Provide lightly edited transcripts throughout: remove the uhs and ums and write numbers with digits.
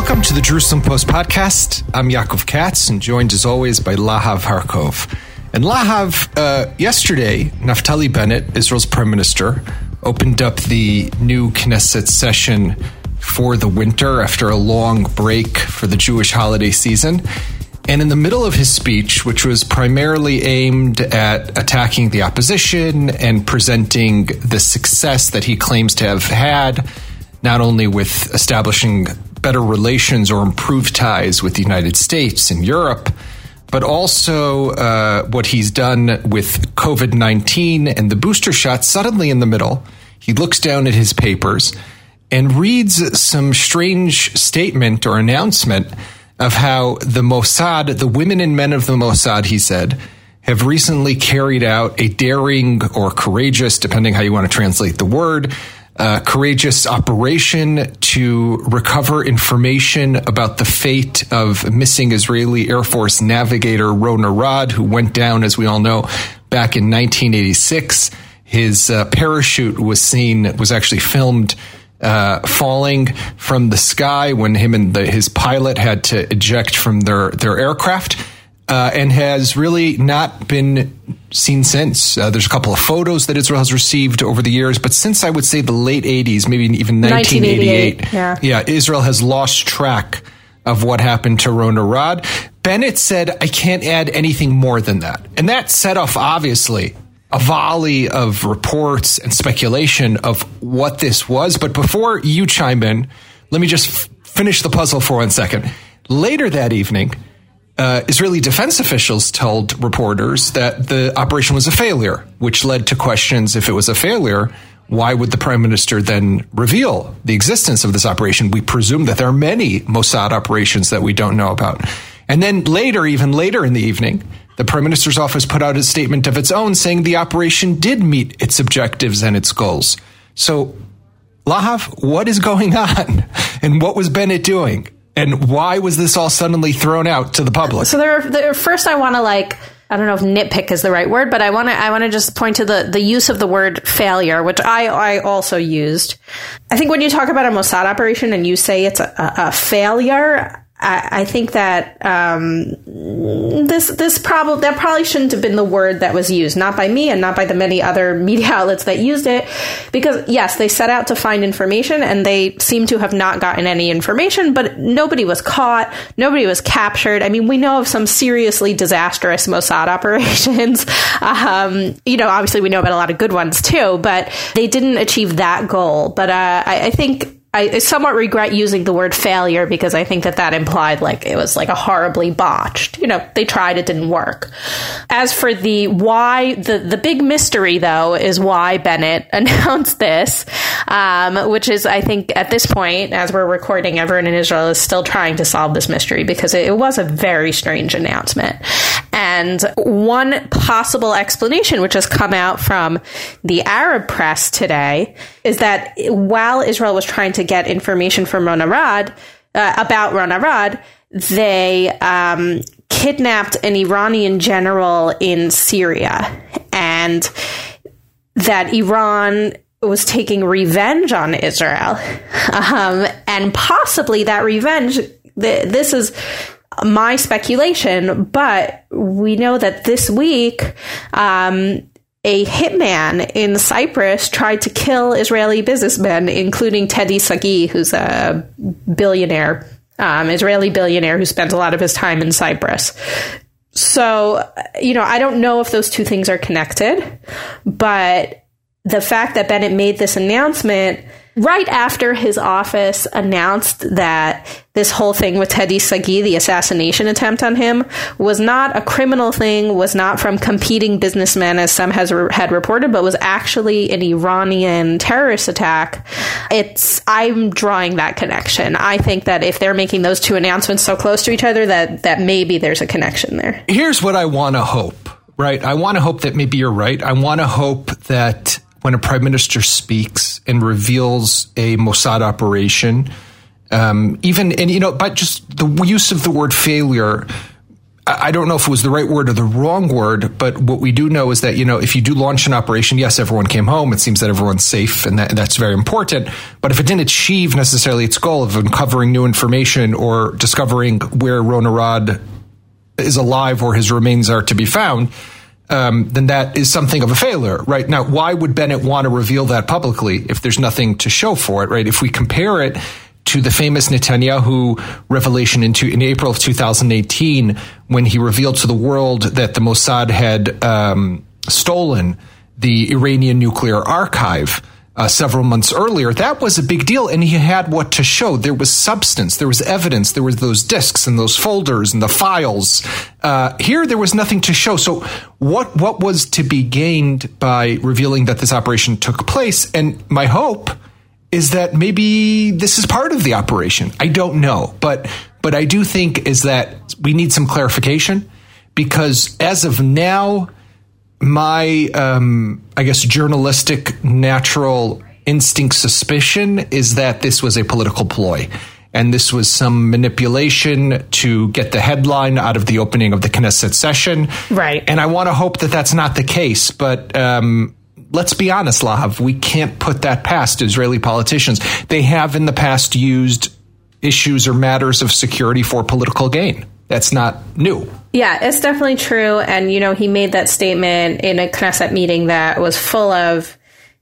Welcome to the Jerusalem Post podcast. I'm Yaakov Katz, and joined as always by Lahav Harkov. And Lahav, yesterday, Naftali Bennett, Israel's prime minister, opened up the new Knesset session for the winter after a long break for the Jewish holiday season. And in the middle of his speech, which was primarily aimed at attacking the opposition and presenting the success that he claims to have had, not only with establishing better relations or improved ties with the United States and Europe, but also what he's done with COVID-19 and the booster shot. Suddenly in the middle, he looks down at his papers and reads some strange statement or announcement of how the Mossad, the women and men of the Mossad, he said, have recently carried out a daring or courageous, depending how you want to translate the word, courageous operation to recover information about the fate of missing Israeli Air Force navigator Ron Arad, who went down, as we all know, back in 1986. His parachute was actually filmed falling from the sky when him and his pilot had to eject from their aircraft, and has really not been seen since. There's a couple of photos that Israel has received over the years, but since I would say the late 80s, maybe even 1988, yeah, Israel has lost track of what happened to Ron Arad. Bennett said, I can't add anything more than that. And that set off, obviously, a volley of reports and speculation of what this was. But before you chime in, let me just finish the puzzle for 1 second. Later that evening, Israeli defense officials told reporters that the operation was a failure, which led to questions. If it was a failure, why would the prime minister then reveal the existence of this operation? We presume that there are many Mossad operations that we don't know about. And then later, even later in the evening, the prime minister's office put out a statement of its own saying the operation did meet its objectives and its goals. So, Lahav, what is going on? And what was Bennett doing? And why was this all suddenly thrown out to the public? So first I want to I don't know if nitpick is the right word, but I want to just point to the use of the word failure, which I also used. I think when you talk about a Mossad operation and you say it's a failure, I think that that probably shouldn't have been the word that was used, not by me and not by the many other media outlets that used it, because yes, they set out to find information and they seem to have not gotten any information, but nobody was caught, nobody was captured. I mean, we know of some seriously disastrous Mossad operations. Obviously we know about a lot of good ones too, but they didn't achieve that goal. But I think I somewhat regret using the word failure because I think that implied it was a horribly botched. They tried, it didn't work. As for the why, the big mystery, though, is why Bennett announced this, which is, I think, at this point, as we're recording, everyone in Israel is still trying to solve this mystery because it was a very strange announcement. And one possible explanation, which has come out from the Arab press today, is that while Israel was trying to get information from Ron Arad, about Ron Arad, they kidnapped an Iranian general in Syria, and that Iran was taking revenge on Israel. And possibly that revenge, this is my speculation, but we know that this week, a hitman in Cyprus tried to kill Israeli businessmen, including Teddy Sagi, who's a billionaire, Israeli billionaire who spent a lot of his time in Cyprus. So, I don't know if those two things are connected, but the fact that Bennett made this announcement right after his office announced that this whole thing with Teddy Sagi, the assassination attempt on him, was not a criminal thing, was not from competing businessmen, as some had reported, but was actually an Iranian terrorist attack. I'm drawing that connection. I think that if they're making those two announcements so close to each other, that maybe there's a connection there. Here's what I want to hope, right? I want to hope that maybe you're right. I want to hope that when a prime minister speaks and reveals a Mossad operation, but just the use of the word failure, I don't know if it was the right word or the wrong word, but what we do know is that, if you do launch an operation, yes, everyone came home. It seems that everyone's safe, and that's very important. But if it didn't achieve necessarily its goal of uncovering new information or discovering where Ron Arad is alive or his remains are to be found, then that is something of a failure, right? Now, why would Bennett want to reveal that publicly if there's nothing to show for it, right? If we compare it to the famous Netanyahu revelation in April of 2018, when he revealed to the world that the Mossad had stolen the Iranian nuclear archive several months earlier, that was a big deal, and he had what to show. There was substance, there was evidence, there was those disks and those folders and the files. Here, there was nothing to show. So what was to be gained by revealing that this operation took place? And my hope is that maybe this is part of the operation. I don't know, but I do think is that we need some clarification, because as of now, my, journalistic natural instinct suspicion is that this was a political ploy, and this was some manipulation to get the headline out of the opening of the Knesset session. Right. And I want to hope that that's not the case, but let's be honest, Lahav, we can't put that past Israeli politicians. They have in the past used issues or matters of security for political gain. That's not new. Yeah, it's definitely true. And, he made that statement in a Knesset meeting that was full of,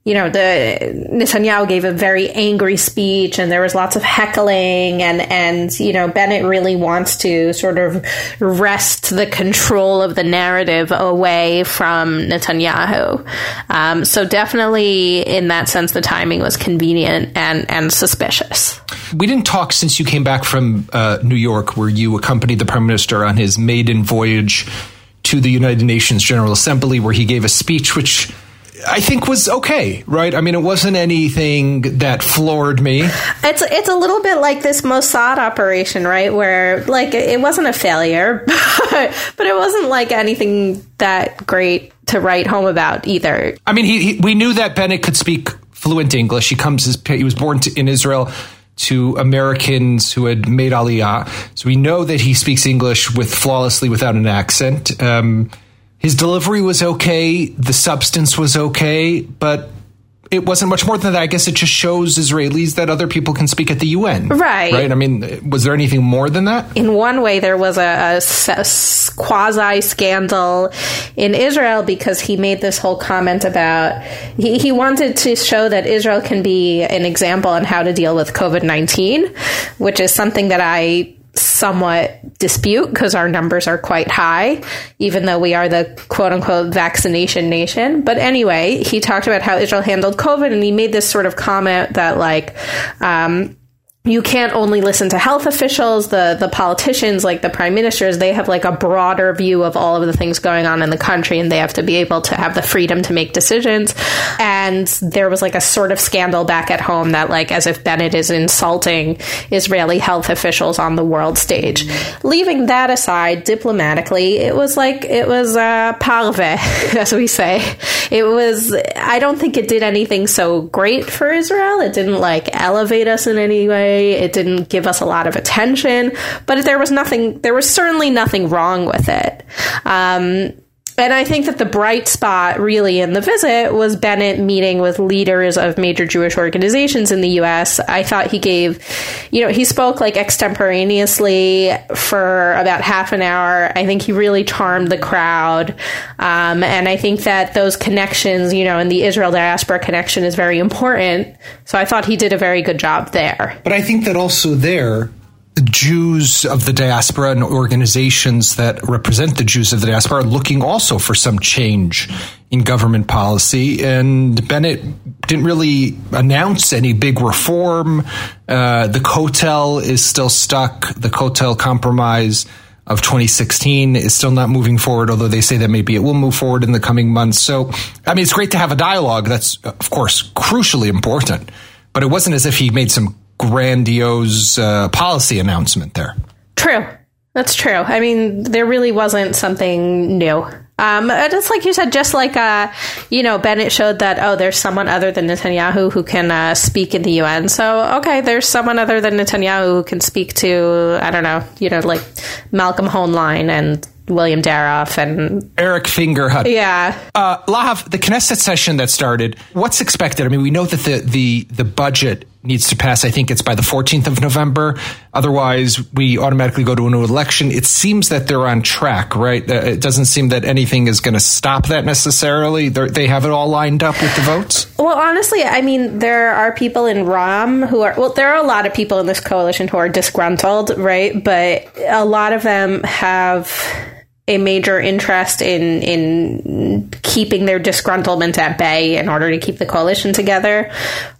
Netanyahu gave a very angry speech, and there was lots of heckling, and Bennett really wants to sort of wrest the control of the narrative away from Netanyahu. So definitely in that sense, the timing was convenient and suspicious. We didn't talk since you came back from New York, where you accompanied the Prime Minister on his maiden voyage to the United Nations General Assembly, where he gave a speech which I think was okay, right? I mean, it wasn't anything that floored me. It's a little bit like this Mossad operation, right? Where, it wasn't a failure, but it wasn't like anything that great to write home about either. I mean, we knew that Bennett could speak fluent English. He was born in Israel to Americans who had made Aliyah. So we know that he speaks English flawlessly without an accent. His delivery was okay. The substance was okay, but it wasn't much more than that. I guess it just shows Israelis that other people can speak at the UN. Right. Right? I mean, was there anything more than that? In one way, there was a quasi-scandal in Israel, because he made this whole comment about, he wanted to show that Israel can be an example on how to deal with COVID-19, which is something that I somewhat dispute, because our numbers are quite high, even though we are the quote-unquote vaccination nation. But anyway, he talked about how Israel handled COVID, and he made this sort of comment that, you can't only listen to health officials, the politicians, like the prime ministers, they have a broader view of all of the things going on in the country, and they have to be able to have the freedom to make decisions. And there was a sort of scandal back at home that as if Bennett is insulting Israeli health officials on the world stage. Leaving that aside, diplomatically, it was parve, as we say. I don't think it did anything so great for Israel. It didn't elevate us in any way. It didn't give us a lot of attention, but there was certainly nothing wrong with it. And I think that the bright spot really in the visit was Bennett meeting with leaders of major Jewish organizations in the U.S. I thought he spoke extemporaneously for about half an hour. I think he really charmed the crowd. And I think that those connections, and the Israel diaspora connection is very important. So I thought he did a very good job there. But I think that also the Jews of the diaspora and organizations that represent the Jews of the diaspora are looking also for some change in government policy. And Bennett didn't really announce any big reform. The Kotel is still stuck. The Kotel compromise of 2016 is still not moving forward, although they say that maybe it will move forward in the coming months. So, I mean, it's great to have a dialogue. That's, of course, crucially important. But it wasn't as if he made some grandiose policy announcement there. True. That's true. I mean, there really wasn't something new. Just like you said, Bennett showed that, there's someone other than Netanyahu who can speak in the UN. So, okay, there's someone other than Netanyahu who can speak to, Malcolm Hoenlein, and William Daroff and Eric Fingerhut. Yeah. Lahav, the Knesset session that started, what's expected? I mean, we know that the budget needs to pass. I think it's by the 14th of November. Otherwise, we automatically go to a new election. It seems that they're on track, right? It doesn't seem that anything is going to stop that necessarily. They have it all lined up with the votes? Well, honestly, I mean, there are people in Ram who are, well, there are a lot of people in this coalition who are disgruntled, right? But a lot of them have a major interest in keeping their disgruntlement at bay in order to keep the coalition together.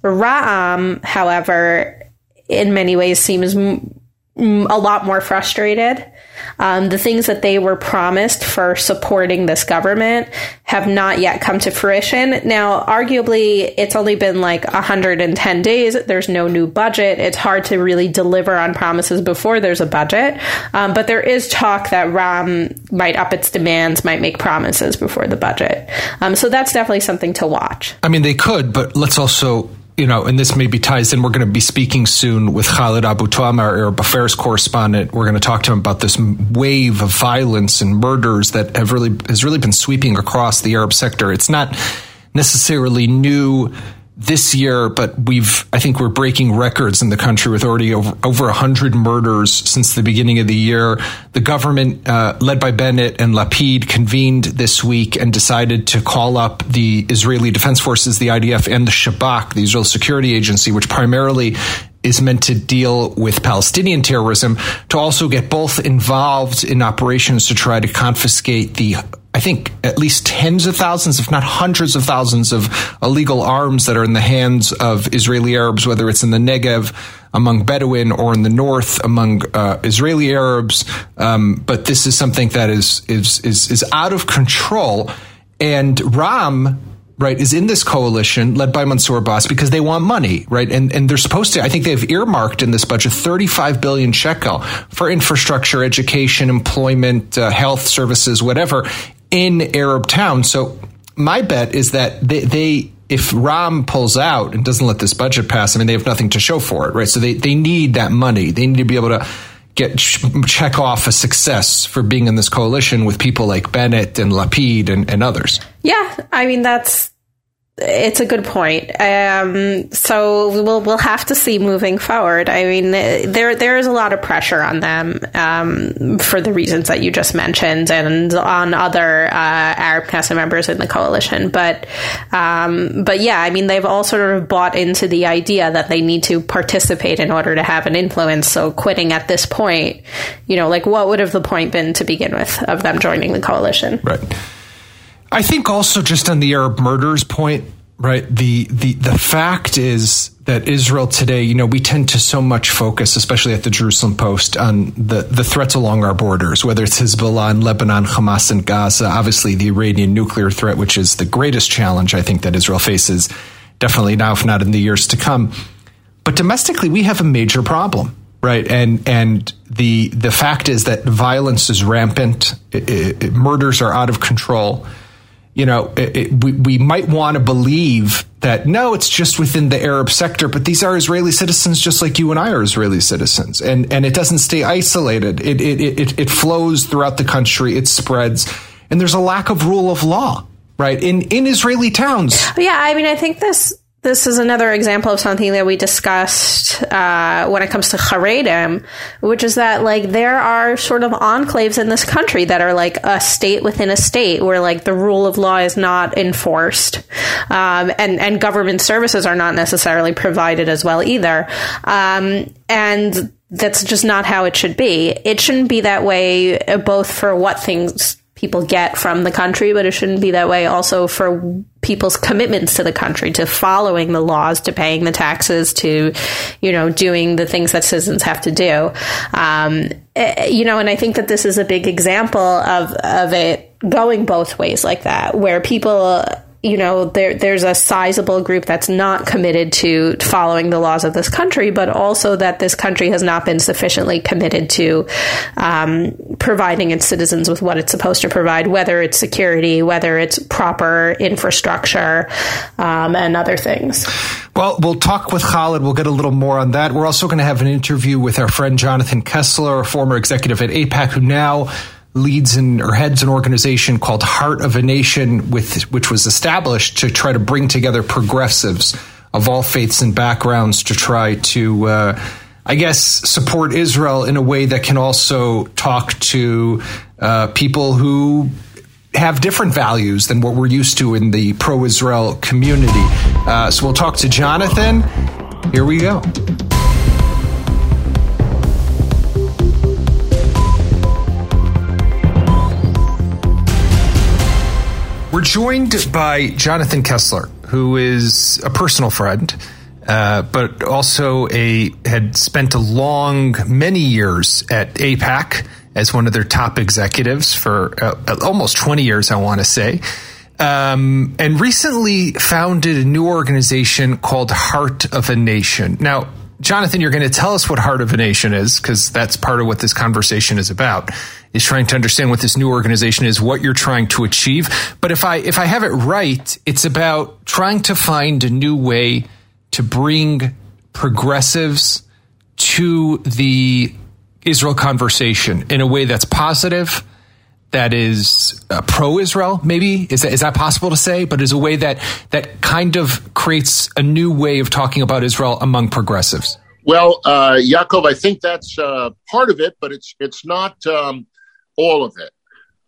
Ra'am, however, in many ways seems a lot more frustrated. The things that they were promised for supporting this government have not yet come to fruition. Now, arguably, it's only been like 110 days. There's no new budget. It's hard to really deliver on promises before there's a budget. But there is talk that Ram might up its demands, might make promises before the budget. So that's definitely something to watch. I mean, they could, but let's also, and this maybe ties in, we're going to be speaking soon with Khalid Abu Tuam, our Arab Affairs correspondent. We're going to talk to him about this wave of violence and murders that has really been sweeping across the Arab sector. It's not necessarily new this year, but I think we're breaking records in the country with already over 100 murders since the beginning of the year. The government, led by Bennett and Lapid, convened this week and decided to call up the Israeli Defense Forces, the IDF, and the Shabak, the Israel Security Agency, which primarily is meant to deal with Palestinian terrorism, to also get both involved in operations to try to confiscate I think at least tens of thousands, if not hundreds of thousands of illegal arms that are in the hands of Israeli Arabs, whether it's in the Negev among Bedouin or in the north among Israeli Arabs. But this is something that is out of control. And Ram, right, is in this coalition led by Mansour Abbas because they want money, right? And they're supposed to, I think they've earmarked in this budget 35 billion shekel for infrastructure, education, employment, health services, whatever, in Arab towns. So my bet is that if Ram pulls out and doesn't let this budget pass, I mean, they have nothing to show for it, right? So they need that money. They need to be able to check off a success for being in this coalition with people like Bennett and Lapid and others. Yeah, I mean, it's a good point. So we'll have to see moving forward. I mean, there is a lot of pressure on them for the reasons that you just mentioned, and on other Arab Knesset members in the coalition. But yeah, I mean, they've all sort of bought into the idea that they need to participate in order to have an influence. So quitting at this point, like what would have the point been to begin with of them joining the coalition? Right. I think also just on the Arab murders point, right, the fact is that Israel today, we tend to so much focus, especially at the Jerusalem Post, on the threats along our borders, whether it's Hezbollah in Lebanon, Hamas in Gaza, obviously the Iranian nuclear threat, which is the greatest challenge I think that Israel faces, definitely now, if not in the years to come. But domestically, we have a major problem. Right. And the fact is that violence is rampant. Murders are out of control. We might want to believe that, no, it's just within the Arab sector, but these are Israeli citizens just like you and I are Israeli citizens. And it doesn't stay isolated. It flows throughout the country. It spreads. And there's a lack of rule of law, right, in Israeli towns. Yeah, I mean, I think this is another example of something that we discussed when it comes to Haredim, which is that, like, there are sort of enclaves in this country that are like a state within a state where, like, the rule of law is not enforced, and government services are not necessarily provided as well either. And that's just not how it should be. It shouldn't be that way, both for what things people get from the country, but it shouldn't be that way also for people's commitments to the country, to following the laws, to paying the taxes, to, doing the things that citizens have to do. And I think that this is a big example of it going both ways like that, where people, there's a sizable group that's not committed to following the laws of this country, but also that this country has not been sufficiently committed to providing its citizens with what it's supposed to provide, whether it's security, whether it's proper infrastructure, and other things. Well, we'll talk with Khalid. We'll get a little more on that. We're also going to have an interview with our friend Jonathan Kessler, a former executive at AIPAC, who now leads or heads an organization called Heart of a Nation, which was established to try to bring together progressives of all faiths and backgrounds to try to, support Israel in a way that can also talk to people who have different values than what we're used to in the pro-Israel community. So we'll talk to Jonathan. Here we go. We're joined by Jonathan Kessler, who is a personal friend, but also had spent many years at AIPAC as one of their top executives for almost 20 years, I want to say, and recently founded a new organization called Heart of a Nation. Now, Jonathan, you're going to tell us what Heart of a Nation is, because that's part of what this conversation is about, is trying to understand what this new organization is, what you're trying to achieve. But if I have it right, it's about trying to find a new way to bring progressives to the Israel conversation in a way that's positive, that is pro-Israel, maybe? Is that possible to say? But is a way that kind of creates a new way of talking about Israel among progressives? Well, Yaakov, I think that's part of it, but it's not all of it.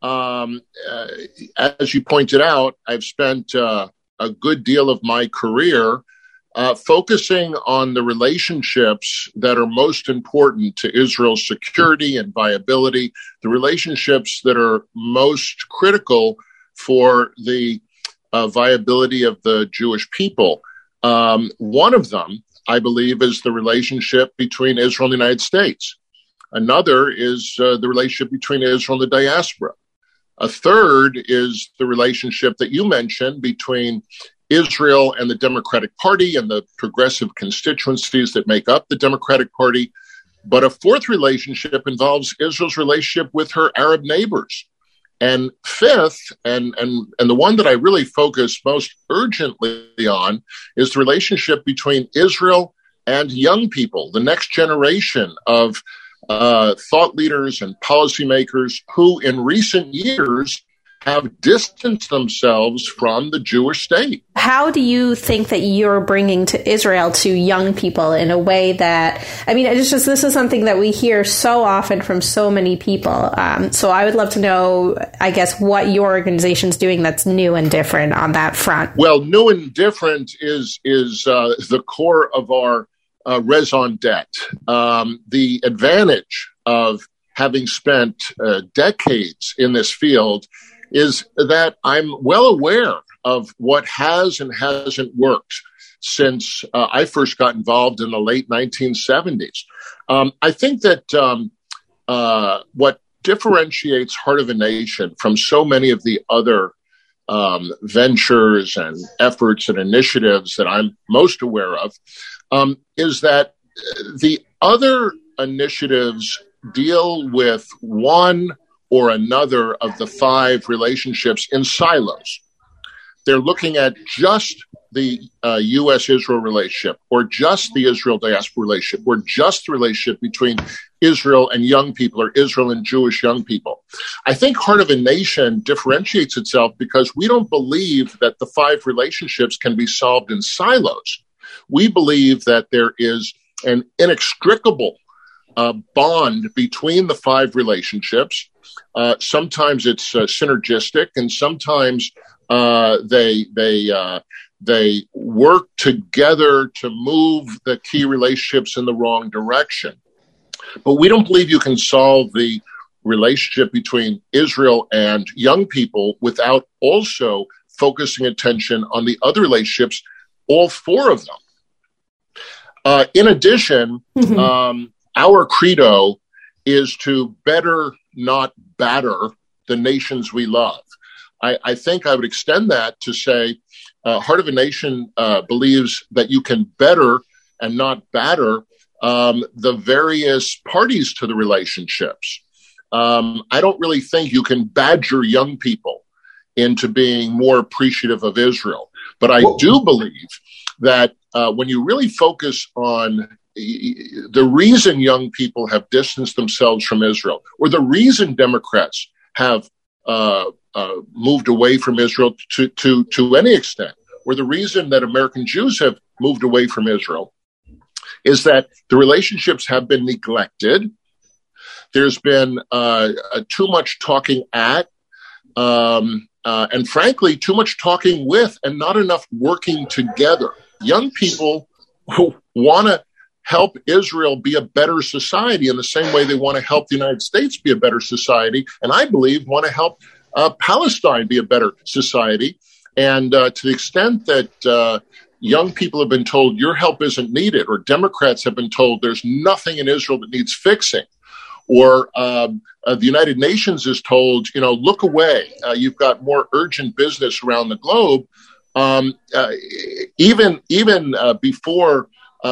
As you pointed out, I've spent a good deal of my career focusing on the relationships that are most important to Israel's security and viability, the relationships that are most critical for the viability of the Jewish people. One of them, I believe, is the relationship between Israel and the United States. Another is the relationship between Israel and the diaspora. A third is the relationship that you mentioned between Israel and the Democratic Party and the progressive constituencies that make up the Democratic Party. But a fourth relationship involves Israel's relationship with her Arab neighbors. And fifth, and the one that I really focus most urgently on, is the relationship between Israel and young people, the next generation of thought leaders and policymakers who in recent years have distanced themselves from the Jewish state. How do you think that you're bringing to Israel to young people in a way that, this is something that we hear so often from so many people. So I would love to know, what your organization's doing that's new and different on that front. Well, new and different is the core of our raison d'etre. The advantage of having spent decades in this field is that I'm well aware of what has and hasn't worked since I first got involved in the late 1970s. I think that what differentiates Heart of a Nation from so many of the other ventures and efforts and initiatives that I'm most aware of is that the other initiatives deal with one or another of the five relationships in silos. They're looking at just the U.S.-Israel relationship, or just the Israel-diaspora relationship, or just the relationship between Israel and young people, or Israel and Jewish young people. I think Heart of a Nation differentiates itself because we don't believe that the five relationships can be solved in silos. We believe that there is an inextricable bond between the five relationships. Sometimes it's synergistic, and sometimes they work together to move the key relationships in the wrong direction. But we don't believe you can solve the relationship between Israel and young people without also focusing attention on the other relationships, all four of them. In addition, our credo is to better, not batter, the nations we love. I think I would extend that to say Heart of a Nation believes that you can better and not batter the various parties to the relationships. I don't really think you can badger young people into being more appreciative of Israel. But I do believe that when you really focus on the reason young people have distanced themselves from Israel, or the reason Democrats have moved away from Israel to any extent, or the reason that American Jews have moved away from Israel, is that the relationships have been neglected. There's been too much talking at, and frankly, too much talking with, and not enough working together. Young people who want to help Israel be a better society in the same way they want to help the United States be a better society, and I believe want to help Palestine be a better society. And to the extent that young people have been told your help isn't needed, or Democrats have been told there's nothing in Israel that needs fixing, or the United Nations is told, look away, you've got more urgent business around the globe. Even before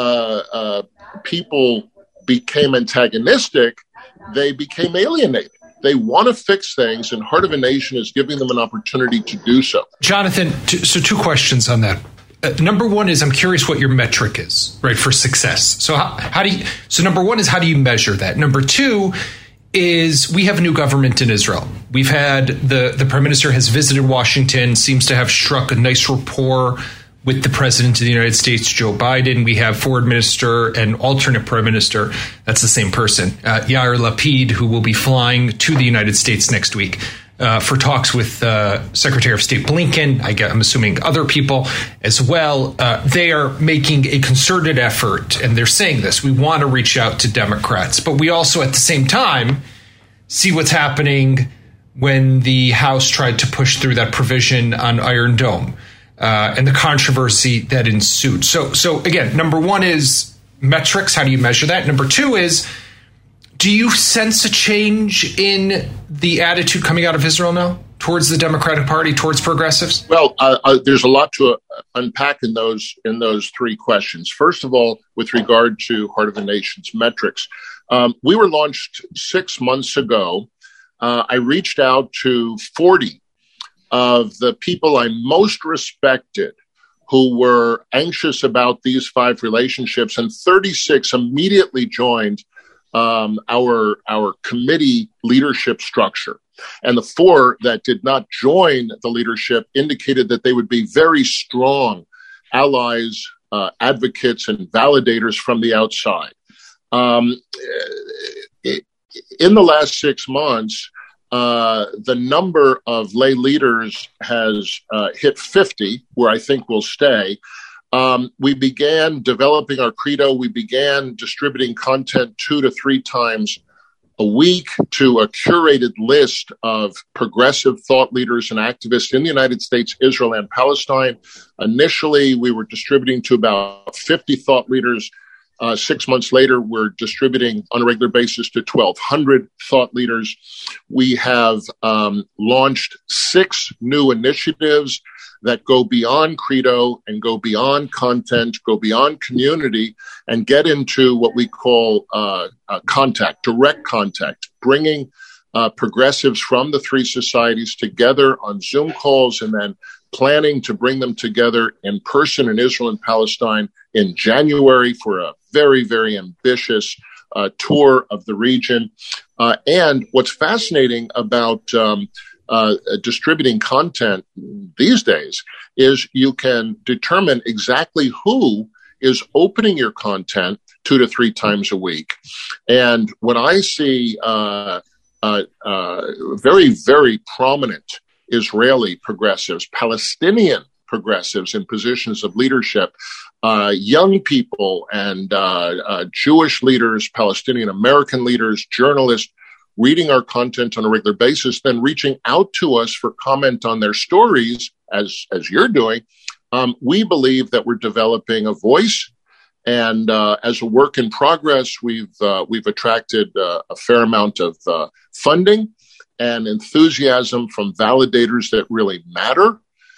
people became antagonistic, they became alienated. They want to fix things, and Heart of a Nation is giving them an opportunity to do so. Jonathan, two questions on that. Number one is, I'm curious what your metric is, right, for success. So number one is, how do you measure that? Number two is, we have a new government in Israel. We've had the prime minister has visited Washington, seems to have struck a nice rapport with the president of the United States, Joe Biden. We have foreign minister and alternate prime minister. That's the same person, Yair Lapid, who will be flying to the United States next week for talks with Secretary of State Blinken. I'm assuming other people as well. They are making a concerted effort, and they're saying this: we want to reach out to Democrats, but we also, at the same time, see what's happening when the House tried to push through that provision on Iron Dome. And the controversy that ensued. So again, number one is metrics. How do you measure that? Number two is, do you sense a change in the attitude coming out of Israel now towards the Democratic Party, towards progressives? Well, there's a lot to unpack in those three questions. First of all, with regard to Heart of a Nation's metrics, we were launched 6 months ago. I reached out to 40 of the people I most respected who were anxious about these 5 relationships, and 36 immediately joined our committee leadership structure. And the 4 that did not join the leadership indicated that they would be very strong allies, advocates, and validators from the outside. In the last 6 months, the number of lay leaders has hit 50, where I think we'll stay. We began developing our credo. We began distributing content 2 to 3 times a week to a curated list of progressive thought leaders and activists in the United States, Israel, and Palestine. Initially, we were distributing to about 50 thought leaders. 6 months later, we're distributing on a regular basis to 1,200 thought leaders. We have launched 6 new initiatives that go beyond credo and go beyond content, go beyond community, and get into what we call contact, direct contact, bringing progressives from the 3 societies together on Zoom calls, and then planning to bring them together in person in Israel and Palestine in January for a very, very ambitious tour of the region. And what's fascinating about distributing content these days is you can determine exactly who is opening your content 2 to 3 times a week. And when I see very, very prominent Israeli progressives, Palestinian progressives in positions of leadership, young people and Jewish leaders, Palestinian American leaders, journalists, reading our content on a regular basis, then reaching out to us for comment on their stories, as you're doing, we believe that we're developing a voice. And as a work in progress, we've attracted a fair amount of funding and enthusiasm from validators that really matter.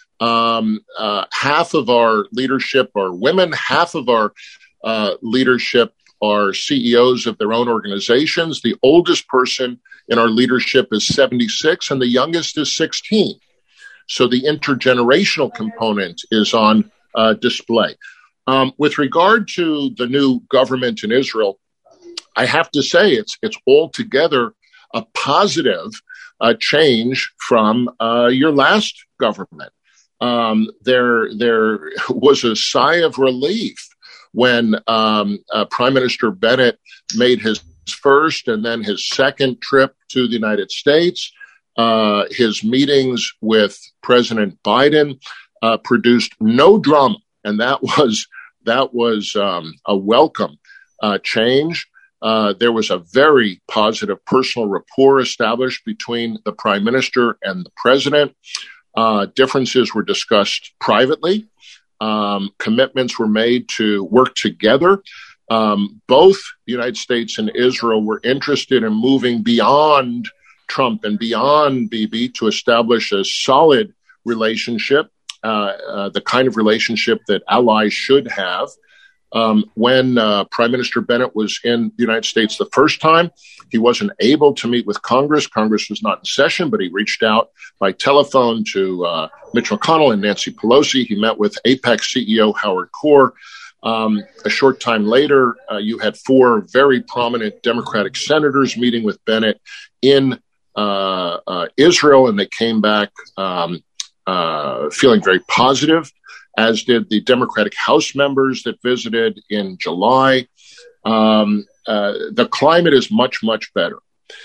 Half of our leadership are women. Half of our leadership are CEOs of their own organizations. The oldest person in our leadership is 76, and the youngest is 16. So the intergenerational component is on display. With regard to the new government in Israel, I have to say it's altogether a positive. change from your last government. There was a sigh of relief when Prime Minister Bennett made his first and then his second trip to the United States. His meetings with President Biden produced no drama, and that was a welcome change. There was a very positive personal rapport established between the Prime Minister and the President. Differences were discussed privately. Commitments were made to work together. Both the United States and Israel were interested in moving beyond Trump and beyond Bibi to establish a solid relationship, the kind of relationship that allies should have. When Prime Minister Bennett was in the United States the first time, he wasn't able to meet with Congress. Congress was not in session, but he reached out by telephone to Mitch McConnell and Nancy Pelosi. He met with AIPAC CEO Howard Corr. A short time later, you had 4 very prominent Democratic senators meeting with Bennett in Israel, and they came back feeling very positive, as did the Democratic House members that visited in July. The climate is much, much better.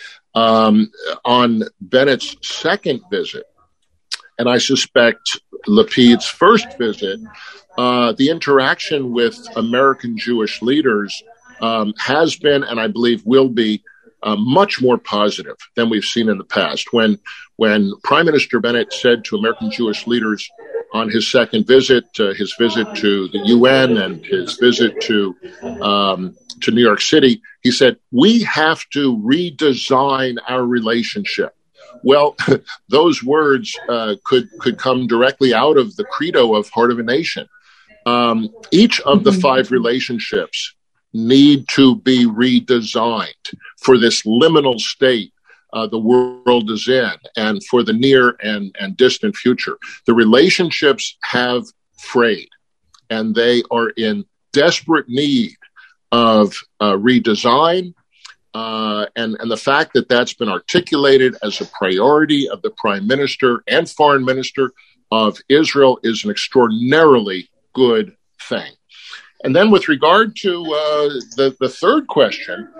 On Bennett's second visit, and I suspect Lapid's first visit, the interaction with American Jewish leaders has been, and I believe will be, much more positive than we've seen in the past. When Prime Minister Bennett said to American Jewish leaders on his second visit, his visit to the UN and his visit to New York City, he said, "We have to redesign our relationship." Well, those words could come directly out of the credo of Heart of a Nation. Each of the 5 relationships need to be redesigned for this liminal state the world is in and for the near and distant future. The relationships have frayed, and they are in desperate need of redesign. And the fact that that's been articulated as a priority of the Prime Minister and Foreign Minister of Israel is an extraordinarily good thing. And then with regard to the third question,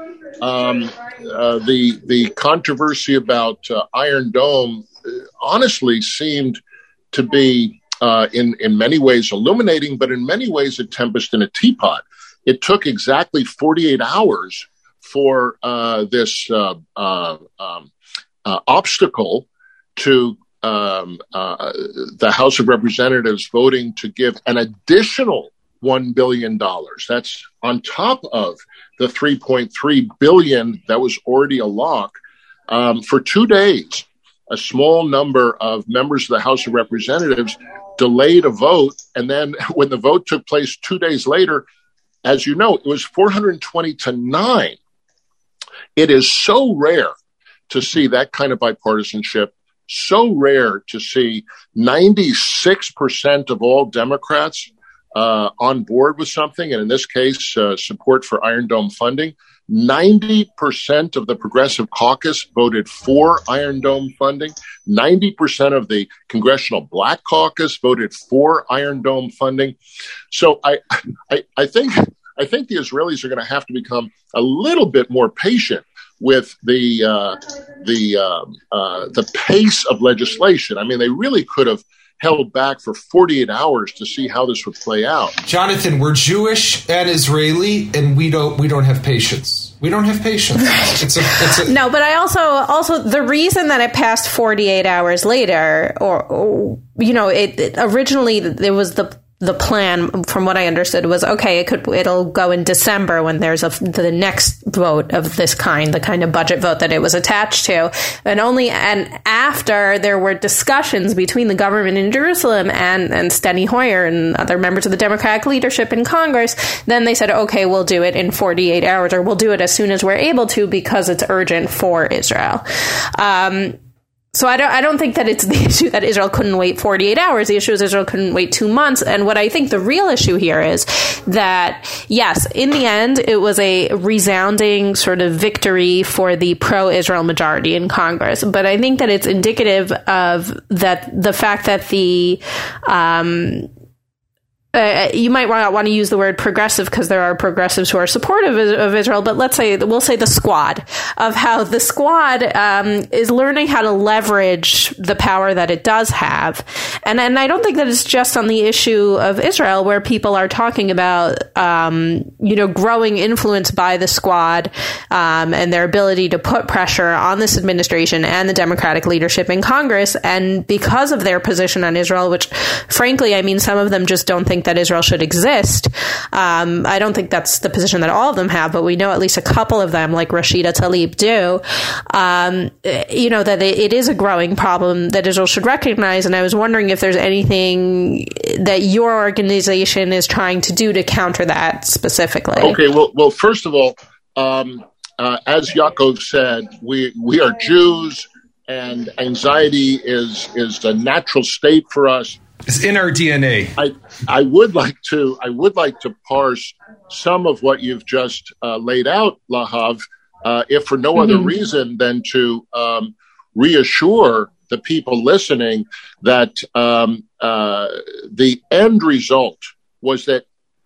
the controversy about Iron Dome honestly seemed to be in many ways illuminating, but in many ways a tempest in a teapot. It took exactly 48 hours for this obstacle to the House of Representatives voting to give an additional $1 billion. That's on top of the $3.3 billion that was already a lock. For 2 days, a small number of members of the House of Representatives delayed a vote. And then when the vote took place 2 days later, as you know, it was 420 to 9. It is so rare to see that kind of bipartisanship, so rare to see 96% of all Democrats on board with something, and in this case, support for Iron Dome funding. 90% of the Progressive Caucus voted for Iron Dome funding. 90% of the Congressional Black Caucus voted for Iron Dome funding. So I think the Israelis are going to have to become a little bit more patient with the pace of legislation. I mean, they really could have held back for 48 hours to see how this would play out. Jonathan, we're Jewish and Israeli, and we don't have patience. We don't have patience. No, but I also the reason that it passed 48 hours later, or it originally there was the plan, from what I understood, was okay. It'll go in December when there's the next vote of this kind, the kind of budget vote that it was attached to, and after there were discussions between the government in Jerusalem and Steny Hoyer and other members of the Democratic leadership in Congress, then they said, okay, we'll do it in 48 hours, or we'll do it as soon as we're able to because it's urgent for Israel. So I don't think that it's the issue that Israel couldn't wait 48 hours. The issue is Israel couldn't wait 2 months. And what I think the real issue here is that, yes, in the end, it was a resounding sort of victory for the pro-Israel majority in Congress. But I think that it's indicative of that the fact that the you might want to use the word progressive because there are progressives who are supportive of Israel, but we'll say the squad, of how the squad is learning how to leverage the power that it does have. And I don't think that it's just on the issue of Israel where people are talking about, growing influence by the squad and their ability to put pressure on this administration and the Democratic leadership in Congress. And because of their position on Israel, which frankly, I mean, some of them just don't think that Israel should exist. I don't think that's the position that all of them have, but we know at least a couple of them, like Rashida Tlaib, do. That it is a growing problem that Israel should recognize. And I was wondering if there's anything that your organization is trying to do to counter that specifically. Okay, well, first of all, as Yaakov said, we are Jews, and anxiety is a natural state for us. It's in our DNA. I would like to parse some of what you've just laid out, Lahav, if for no other reason than to reassure the people listening that the end result was that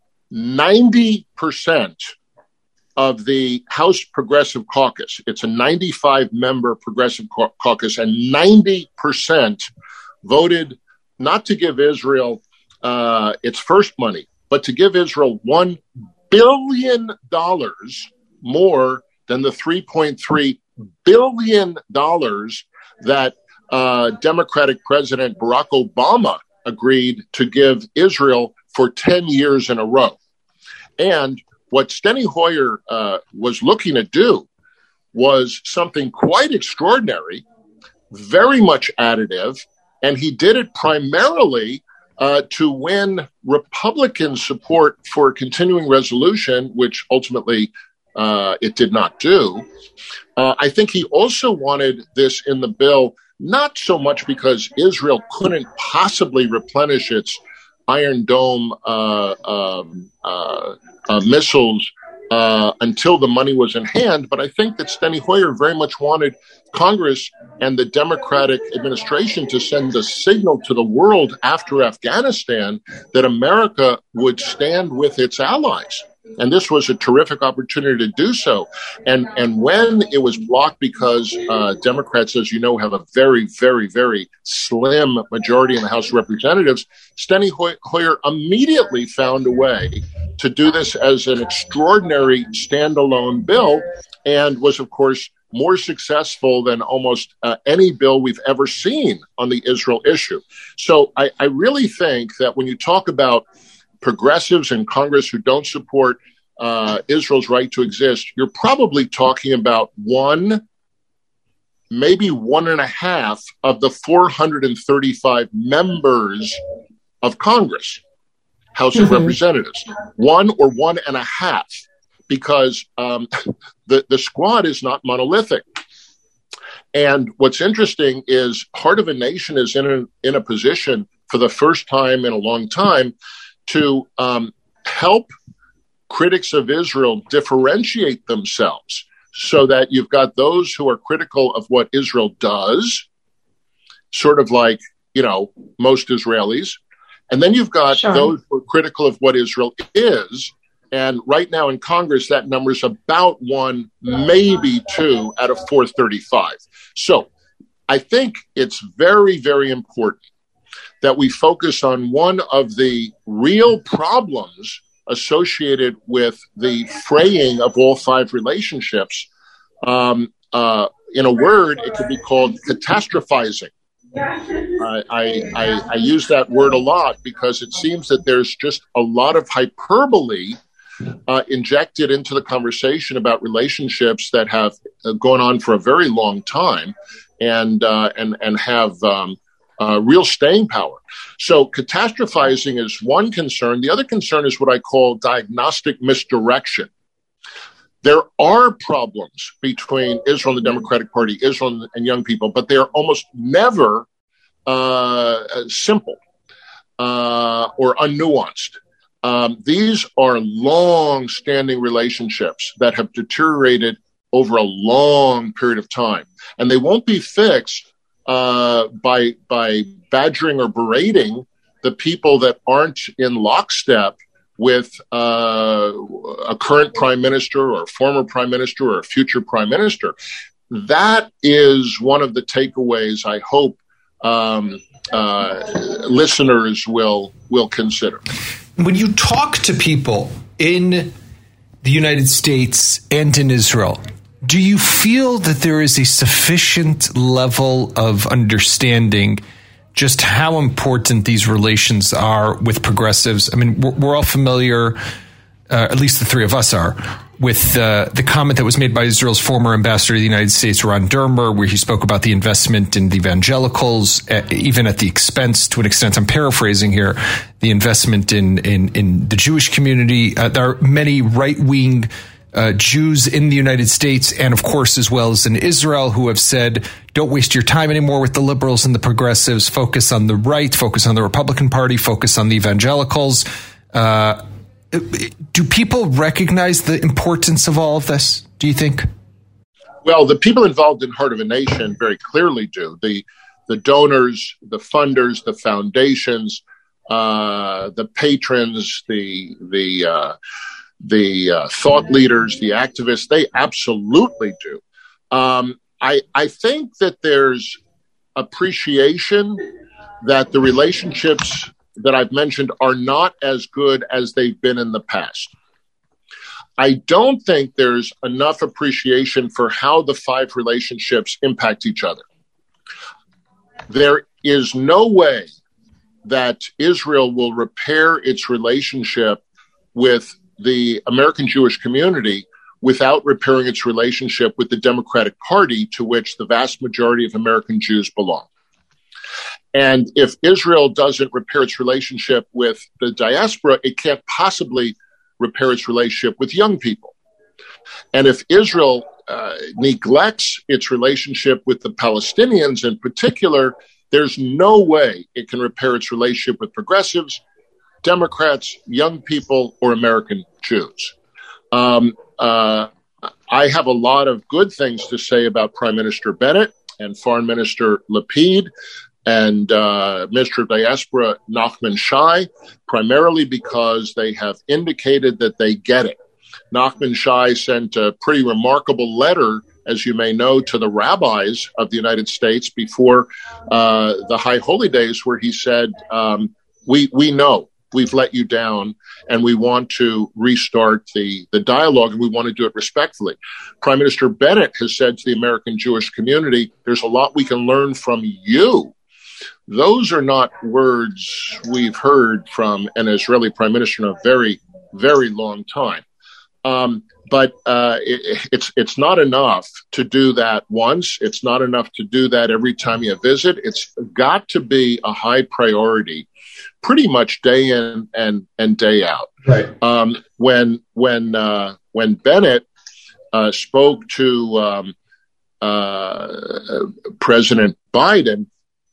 90% of the House Progressive Caucus, it's a 95-member Progressive Caucus, and 90% voted not to give Israel its first money, but to give Israel $1 billion more than the $3.3 billion that Democratic President Barack Obama agreed to give Israel for 10 years in a row. And what Steny Hoyer was looking to do was something quite extraordinary, very much additive, and he did it primarily to win Republican support for a continuing resolution, which ultimately it did not do. I think he also wanted this in the bill, not so much because Israel couldn't possibly replenish its Iron Dome missiles until the money was in hand, but I think that Steny Hoyer very much wanted Congress and the Democratic administration to send a signal to the world after Afghanistan that America would stand with its allies. And this was a terrific opportunity to do so. And when it was blocked because Democrats, as you know, have a very, very, very slim majority in the House of Representatives, Steny Hoyer immediately found a way to do this as an extraordinary standalone bill and was, of course, more successful than almost any bill we've ever seen on the Israel issue. So I really think that when you talk about progressives in Congress who don't support Israel's right to exist, you're probably talking about one, maybe 1.5 of the 435 members of Congress, House of Representatives. 1 or 1.5, because the squad is not monolithic. And what's interesting is Heart of a Nation is in a position for the first time in a long time to help critics of Israel differentiate themselves so that you've got those who are critical of what Israel does, sort of like, most Israelis. And then you've got those who are critical of what Israel is. And right now in Congress, that number is about 1, maybe 2 out of 435. So I think it's very, very important that we focus on one of the real problems associated with the fraying of all 5 relationships. In a word, it could be called catastrophizing. I use that word a lot because it seems that there's just a lot of hyperbole injected into the conversation about relationships that have gone on for a very long time and have real staying power. So catastrophizing is one concern. The other concern is what I call diagnostic misdirection. There are problems between Israel and the Democratic Party, Israel and young people, but they are almost never simple or unnuanced. These are long-standing relationships that have deteriorated over a long period of time, and they won't be fixed by badgering or berating the people that aren't in lockstep with a current prime minister or a former prime minister or a future prime minister. That is one of the takeaways I hope listeners will consider. When you talk to people in the United States and in Israel, do you feel that there is a sufficient level of understanding just how important these relations are with progressives? I mean, we're all familiar, at least the three of us are, with the comment that was made by Israel's former ambassador to the United States, Ron Dermer, where he spoke about the investment in the evangelicals, even at the expense, to an extent, I'm paraphrasing here, the investment in the Jewish community. There are many right-wing Jews in the United States and, of course, as well as in Israel, who have said, don't waste your time anymore with the liberals and the progressives. Focus on the right, focus on the Republican Party, focus on the evangelicals. Do people recognize the importance of all of this, do you think? Well, the people involved in Heart of a Nation very clearly do. The donors, the funders, the foundations, the patrons, the thought leaders, the activists, they absolutely do. I think that there's appreciation that the relationships that I've mentioned are not as good as they've been in the past. I don't think there's enough appreciation for how the five relationships impact each other. There is no way that Israel will repair its relationship with the American Jewish community without repairing its relationship with the Democratic Party, to which the vast majority of American Jews belong. And if Israel doesn't repair its relationship with the diaspora, it can't possibly repair its relationship with young people. And if Israel neglects its relationship with the Palestinians in particular, there's no way it can repair its relationship with progressives, Democrats, young people, or American Jews. I have a lot of good things to say about Prime Minister Bennett and Foreign Minister Lapid and Minister of Diaspora Nachman Shai, primarily because they have indicated that they get it. Nachman Shai sent a pretty remarkable letter, as you may know, to the rabbis of the United States before the High Holy Days, where he said, we know we've let you down, and we want to restart the dialogue, and we want to do it respectfully. Prime Minister Bennett has said to the American Jewish community, there's a lot we can learn from you. Those are not words we've heard from an Israeli prime minister in a very, very long time. But it's not enough to do that once. It's not enough to do that every time you visit. It's got to be a high priority, pretty much day in and day out. Right. When Bennett spoke to President Biden,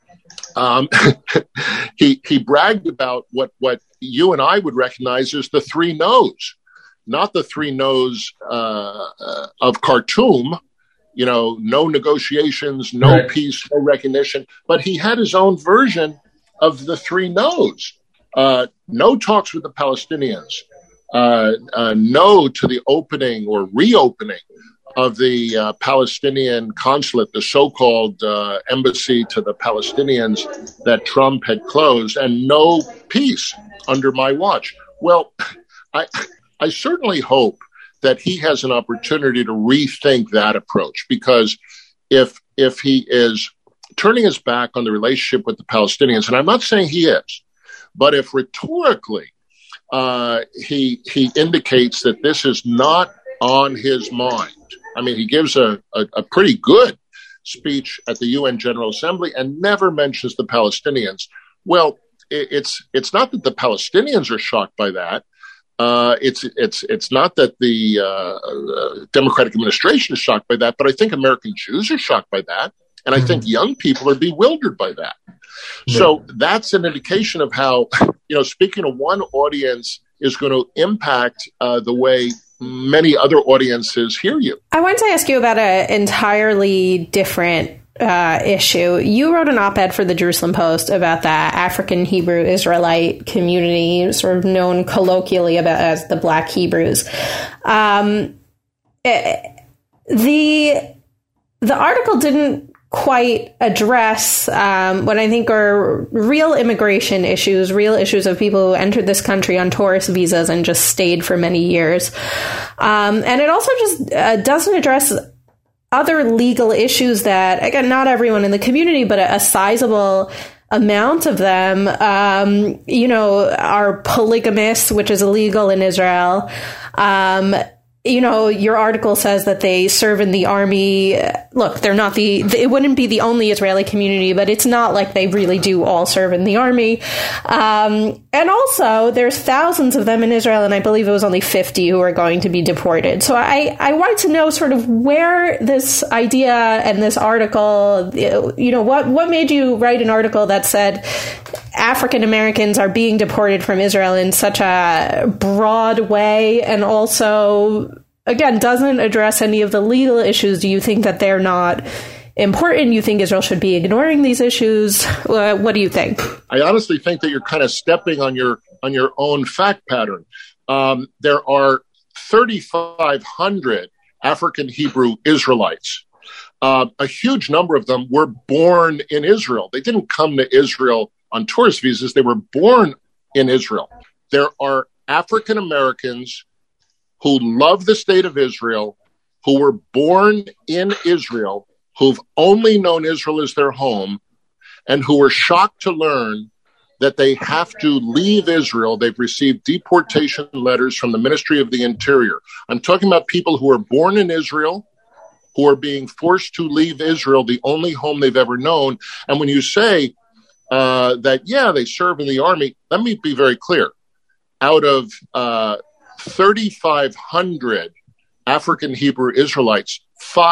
he bragged about what you and I would recognize as the three no's. Not the three no's of Khartoum, no negotiations, no right. Peace, no recognition. But he had his own version of the three no's. No talks with the Palestinians. No to the opening or reopening of the Palestinian consulate, the so-called embassy to the Palestinians that Trump had closed, and no peace under my watch. Well, I certainly hope that he has an opportunity to rethink that approach, because if he is turning his back on the relationship with the Palestinians, and I'm not saying he is, but if rhetorically he indicates that this is not on his mind, I mean, he gives a pretty good speech at the UN General Assembly and never mentions the Palestinians. Well, it's not that the Palestinians are shocked by that. It's not that the Democratic administration is shocked by that, but I think American Jews are shocked by that, and I think young people are bewildered by that. So that's an indication of how, speaking to one audience is going to impact the way many other audiences hear you. I wanted to ask you about an entirely different issue. You wrote an op-ed for the Jerusalem Post about the African Hebrew Israelite community, sort of known colloquially as the Black Hebrews. The article didn't quite address what I think are real immigration issues, real issues of people who entered this country on tourist visas and just stayed for many years. And it also just doesn't address other legal issues that, again, not everyone in the community, but a sizable amount of them, are polygamists, which is illegal in Israel. Your article says that they serve in the army. Look, they're not it wouldn't be the only Israeli community, but it's not like they really do all serve in the army. And also, there's thousands of them in Israel, and I believe it was only 50 who are going to be deported. So I wanted to know sort of where this idea and this article, what made you write an article that said African Americans are being deported from Israel in such a broad way, and also, again, doesn't address any of the legal issues? Do you think that they're not important? You think Israel should be ignoring these issues? What do you think? I honestly think that you're kind of stepping on your own fact pattern. There are 3,500 African Hebrew Israelites. A huge number of them were born in Israel. They didn't come to Israel on tourist visas. They were born in Israel. There are African Americans who love the state of Israel, who were born in Israel, who've only known Israel as their home, and who were shocked to learn that they have to leave Israel. They've received deportation letters from the Ministry of the Interior. I'm talking about people who are born in Israel, who are being forced to leave Israel, the only home they've ever known. And when you say that, they serve in the army, let me be very clear. Out of 3,500 African Hebrew Israelites,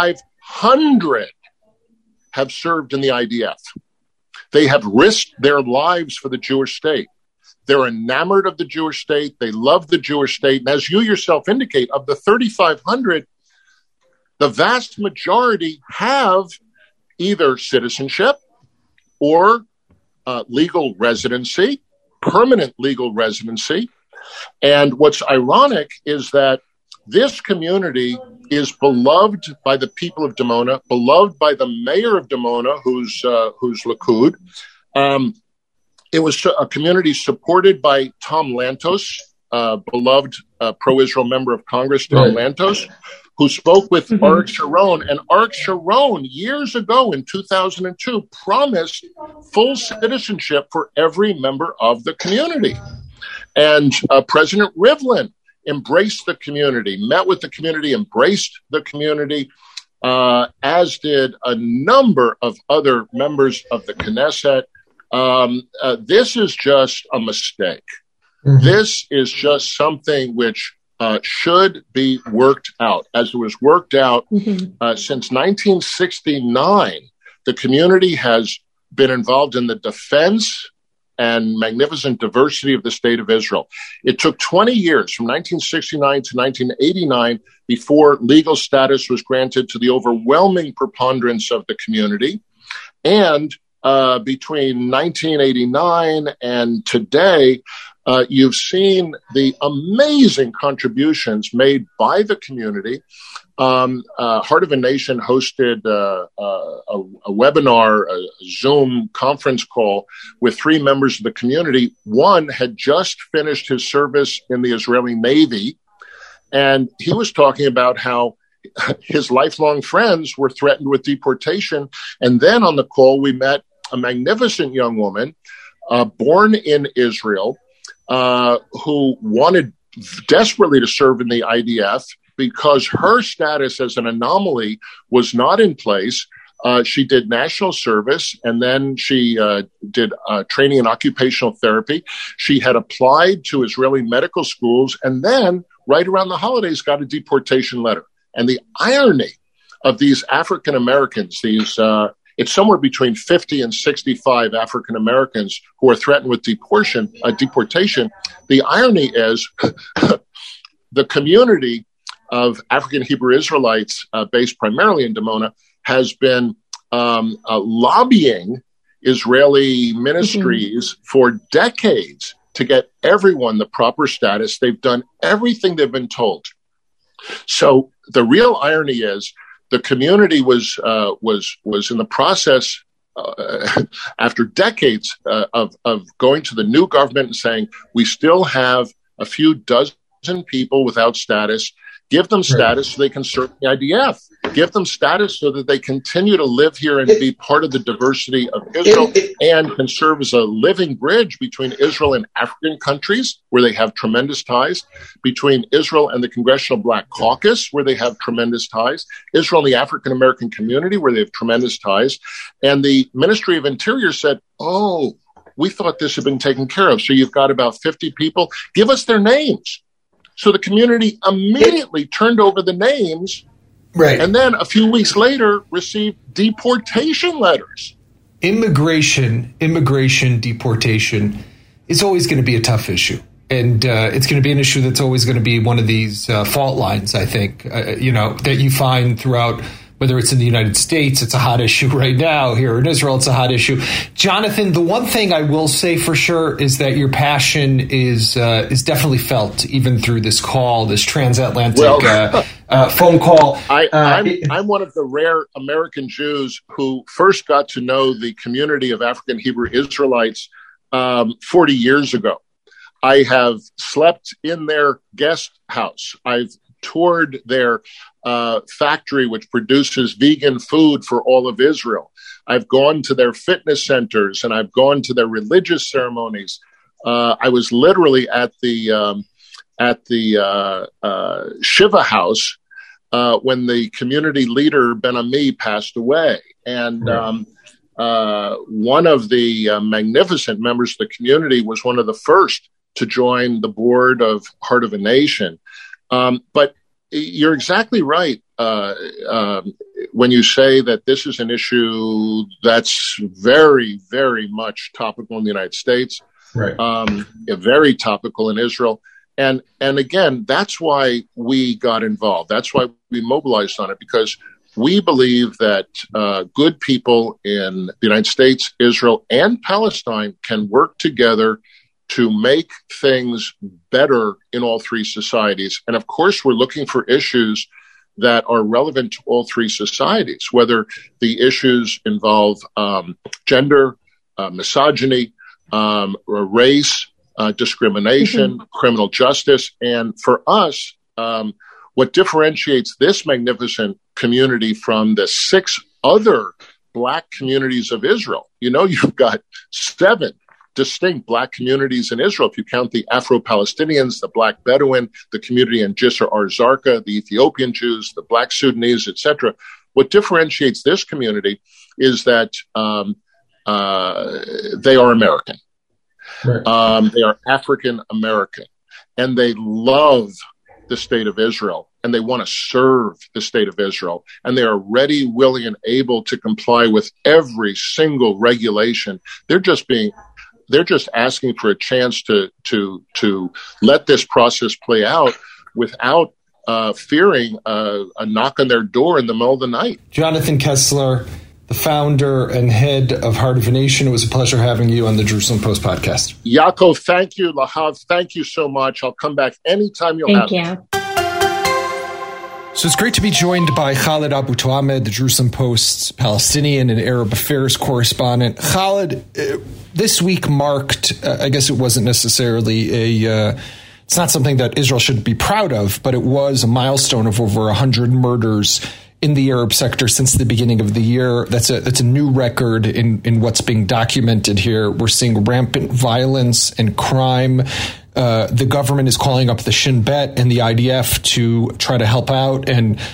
500 have served in the IDF. They have risked their lives for the Jewish state. They're enamored of the Jewish state. They love the Jewish state. And as you yourself indicate, of the 3,500, the vast majority have either citizenship or legal residency, permanent legal residency. And what's ironic is that this community is beloved by the people of Dimona, beloved by the mayor of Dimona, who's Likud. It was a community supported by Tom Lantos, beloved pro-Israel member of Congress, Tom Lantos, who spoke with Arik Sharon. And Arik Sharon, years ago in 2002, promised full citizenship for every member of the community. And President Rivlin embraced the community, met with the community, embraced the community, as did a number of other members of the Knesset. This is just a mistake. This is just something which should be worked out. As it was worked out since 1969, the community has been involved in the defense and magnificent diversity of the state of Israel. It took 20 years, from 1969 to 1989, before legal status was granted to the overwhelming preponderance of the community. And between 1989 and today, you've seen the amazing contributions made by the community. Heart of a Nation hosted a webinar, a Zoom conference call with 3 members of the community. One had just finished his service in the Israeli Navy, and he was talking about how his lifelong friends were threatened with deportation. And then on the call, we met a magnificent young woman born in Israel who wanted desperately to serve in the IDF, because her status as an anomaly was not in place. She did national service, and then she did training in occupational therapy. She had applied to Israeli medical schools, and then right around the holidays got a deportation letter. And the irony of these African Americans, it's somewhere between 50 and 65 African Americans who are threatened with deportation. The irony is the community of African Hebrew Israelites based primarily in Dimona has been lobbying Israeli ministries for decades to get everyone the proper status. They've done everything they've been told. So the real irony is the community was in the process after decades of going to the new government and saying, we still have a few dozen people without status. Give them status so they can serve the IDF. Give them status so that they continue to live here and be part of the diversity of Israel and can serve as a living bridge between Israel and African countries where they have tremendous ties, between Israel and the Congressional Black Caucus where they have tremendous ties, Israel and the African American community where they have tremendous ties. And the Ministry of Interior said, oh, we thought this had been taken care of. So you've got about 50 people. Give us their names. So the community immediately turned over the names, and then a few weeks later received deportation letters. Immigration, deportation is always going to be a tough issue. And it's going to be an issue that's always going to be one of these fault lines, I think, that you find throughout, whether it's in the United States, it's a hot issue right now. Here in Israel, it's a hot issue. Jonathan, the one thing I will say for sure is that your passion is definitely felt even through this call, this transatlantic phone call. I'm one of the rare American Jews who first got to know the community of African Hebrew Israelites 40 years ago. I have slept in their guest house. I've toured their factory, which produces vegan food for all of Israel. I've gone to their fitness centers and I've gone to their religious ceremonies. I was literally at the Shiva house when the community leader Ben Ami passed away, and one of the magnificent members of the community was one of the first to join the board of Heart of a Nation. But you're exactly right when you say that this is an issue that's very, very much topical in the United States, very topical in Israel. And again, that's why we got involved. That's why we mobilized on it, because we believe that good people in the United States, Israel, and Palestine can work together to make things better in all three societies. And of course, we're looking for issues that are relevant to all three societies, whether the issues involve gender, misogyny, race, discrimination, criminal justice. And for us, what differentiates this magnificent community from the 6 other Black communities of Israel, you've got 7 distinct Black communities in Israel. If you count the Afro-Palestinians, the Black Bedouin, the community in Jisr Ar-Zarqa, the Ethiopian Jews, the Black Sudanese, etc. What differentiates this community is that they are American. They are African American, and they love the state of Israel, and they want to serve the state of Israel, and they are ready, willing, and able to comply with every single regulation. They're just asking for a chance to let this process play out without fearing a knock on their door in the middle of the night. Jonathan Kessler, the founder and head of Heart of a Nation. It was a pleasure having you on the Jerusalem Post podcast. Yaakov, thank you. Lahav, thank you so much. I'll come back anytime you'll have me. Thank you. So it's great to be joined by Khaled Abu Toamed, the Jerusalem Post's Palestinian and Arab Affairs correspondent. Khaled, this week marked, I guess it wasn't necessarily it's not something that Israel should be proud of, but it was a milestone of over 100 murders in the Arab sector since the beginning of the year. That's a new record in what's being documented here. We're seeing rampant violence and crime. The government is calling up the Shin Bet and the IDF to try to help out and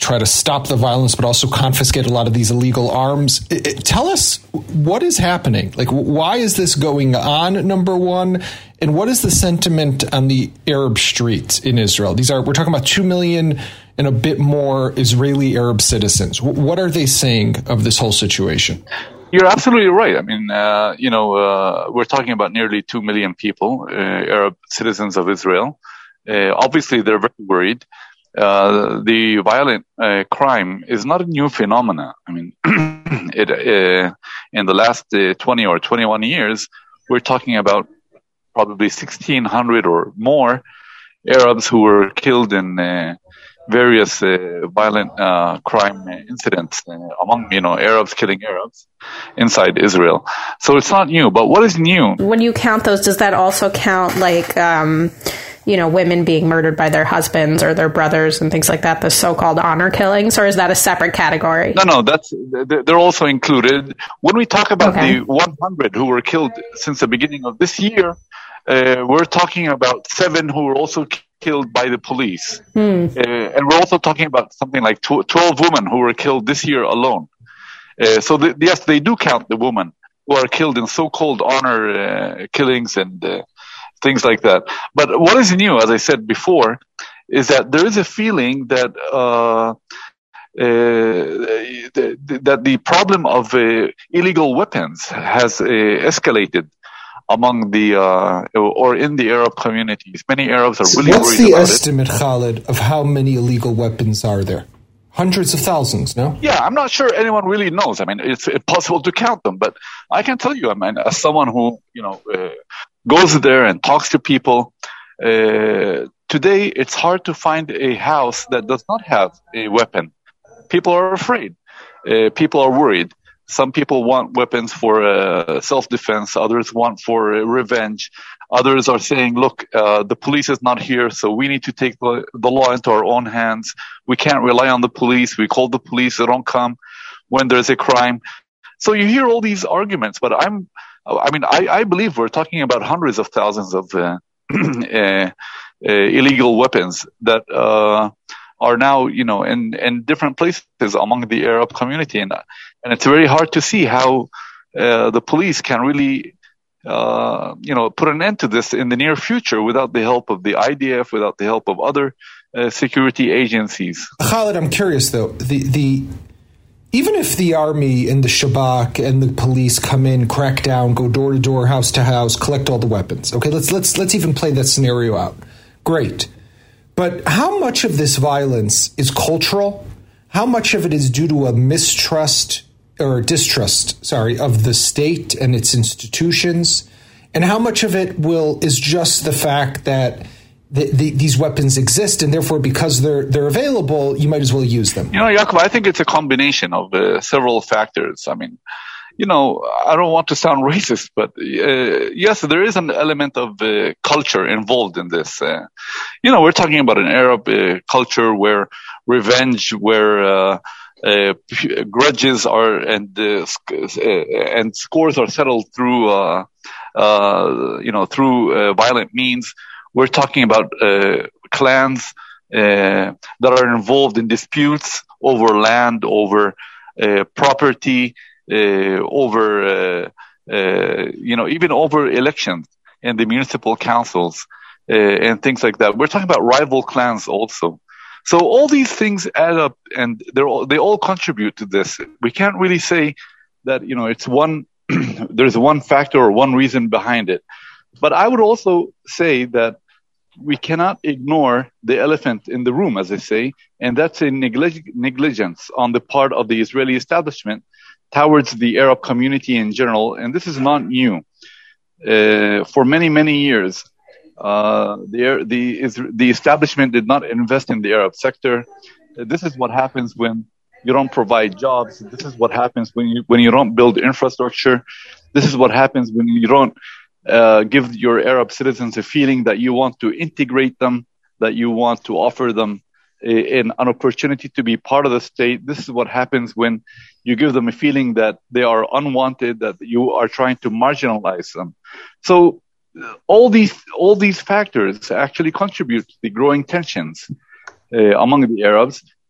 try to stop the violence, but also confiscate a lot of these illegal arms. Tell us what is happening. Like, why is this going on, number one? And what is the sentiment on the Arab streets in Israel? We're talking about 2 million and a bit more Israeli Arab citizens. What are they saying of this whole situation? You're absolutely right. I mean, we're talking about nearly 2 million people, Arab citizens of Israel. Obviously, they're very worried. The violent crime is not a new phenomena. I mean, in the last 20 or 21 years, we're talking about probably 1,600 or more Arabs who were killed in various violent crime incidents among, Arabs killing Arabs inside Israel. So it's not new. But what is new? When you count those, does that also count like, women being murdered by their husbands or their brothers and things like that, the so-called honor killings, or is that a separate category? No, they're also included. When we talk about the 100 who were killed since the beginning of this year, we're talking about 7 who were also killed by the police. And we're also talking about something like 12 women who were killed this year alone. Yes, they do count the women who are killed in so-called honor killings and things like that. But what is new, as I said before, is that there is a feeling that that the problem of illegal weapons has escalated among the or in the Arab communities. Many Arabs are really worried about it. What's the estimate, Khalid, of how many illegal weapons are there? Hundreds of thousands, no? Yeah, I'm not sure anyone really knows. I mean, it's impossible to count them, but I can tell you, I mean, as someone who, goes there and talks to people, today it's hard to find a house that does not have a weapon. People are afraid. People are worried. Some people want weapons for self-defense. Others want for revenge. Others are saying, look, the police is not here, so we need to take the law into our own hands. We can't rely on the police. We call the police. They don't come when there's a crime. So you hear all these arguments, but I believe we're talking about hundreds of thousands of illegal weapons that are now, in different places among the Arab community. And it's very hard to see how the police can really put an end to this in the near future without the help of the IDF, without the help of other security agencies. Khalid, I'm curious though, even if the army and the Shabak and the police come in, crack down, go door to door, house to house, collect all the weapons. Okay, let's even play that scenario out. Great. But how much of this violence is cultural? How much of it is due to a distrust of the state and its institutions? And how much of it is just the fact that these weapons exist, and therefore, because they're available, you might as well use them? Yaakov, I think it's a combination of several factors. I mean, I don't want to sound racist, but yes, there is an element of culture involved in this. We're talking about an Arab culture where revenge, where grudges are and scores are settled through violent means. We're talking about clans that are involved in disputes over land, over property, over even over elections in the municipal councils and things like that. We're talking about rival clans also. So all these things add up, and they all contribute to this. We can't really say that it's one. There's one factor or one reason behind it. But I would also say that we cannot ignore the elephant in the room, as I say, and that's a negligence on the part of the Israeli establishment towards the Arab community in general. And this is not new. For many, many years, the establishment did not invest in the Arab sector. This is what happens when you don't provide jobs. This is what happens when you don't build infrastructure. This is what happens when you don't give your Arab citizens a feeling that you want to integrate them, that you want to offer them an opportunity to be part of the state. This is what happens when you give them a feeling that they are unwanted, that you are trying to marginalize them. So all these factors actually contribute to the growing tensions among the Arabs.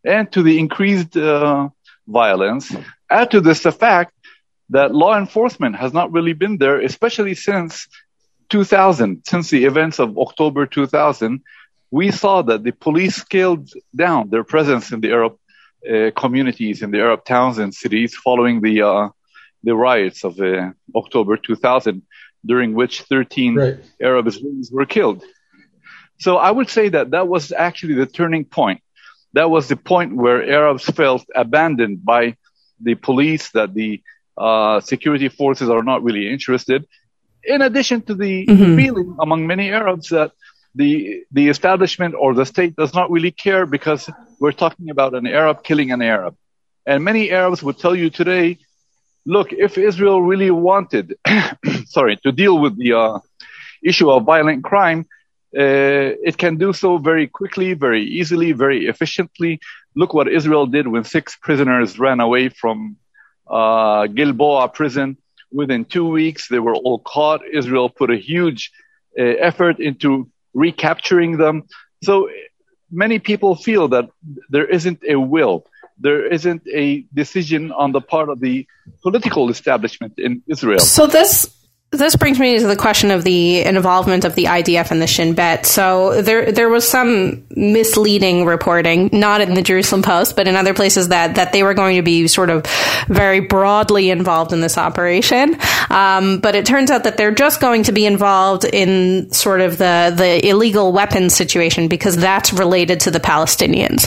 and to the increased violence. Add to this the fact that law enforcement has not really been there, especially since 2000, since the events of October 2000. We saw that the police scaled down their presence in the Arab communities, in the Arab towns and cities following the riots of October 2000, during which 13 Arab Israelis were killed. So I would say that was actually the turning point. That was the point where Arabs felt abandoned by the police, that the security forces are not really interested. In addition to the feeling among many Arabs that the establishment or the state does not really care, because we're talking about an Arab killing an Arab. And many Arabs would tell you today, look, if Israel really wanted to deal with the issue of violent crime, it can do so very quickly, very easily, very efficiently. Look what Israel did when 6 prisoners ran away from Gilboa prison. Within 2 weeks, they were all caught. Israel put a huge effort into recapturing them. So many people feel that there isn't a will. There isn't a decision on the part of the political establishment in Israel. So this brings me to the question of the involvement of the IDF and the Shin Bet. So there was some misleading reporting, not in the Jerusalem Post, but in other places, that they were going to be sort of very broadly involved in this operation. But it turns out that they're just going to be involved in sort of the illegal weapons situation, because that's related to the Palestinians.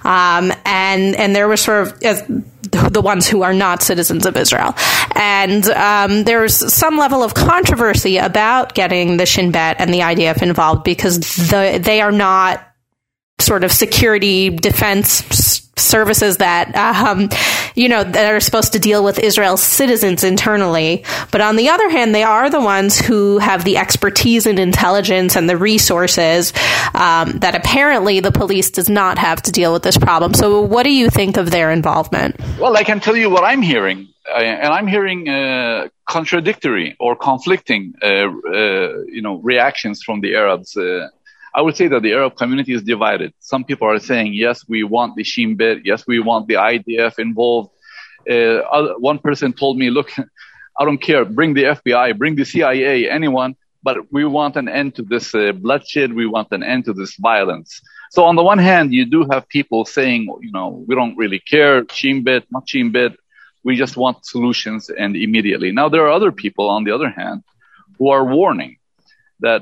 And there was sort of the ones who are not citizens of Israel. And there's some level of controversy about getting the Shin Bet and the IDF involved, because they are not sort of security defense services that that are supposed to deal with Israel's citizens internally. But on the other hand, they are the ones who have the expertise and intelligence and the resources that apparently the police does not have to deal with this problem. So what do you think of their involvement? Well, I can tell you what I'm hearing. And I'm hearing contradictory or conflicting reactions from the Arabs. I would say that the Arab community is divided. Some people are saying, yes, we want the Shin Bet. Yes, we want the IDF involved. One person told me, look, I don't care. Bring the FBI, bring the CIA, anyone. But we want an end to this bloodshed. We want an end to this violence. So on the one hand, you do have people saying, we don't really care. Shin Bet, not Shin Bet. We just want solutions and immediately. Now, there are other people, on the other hand, who are warning that,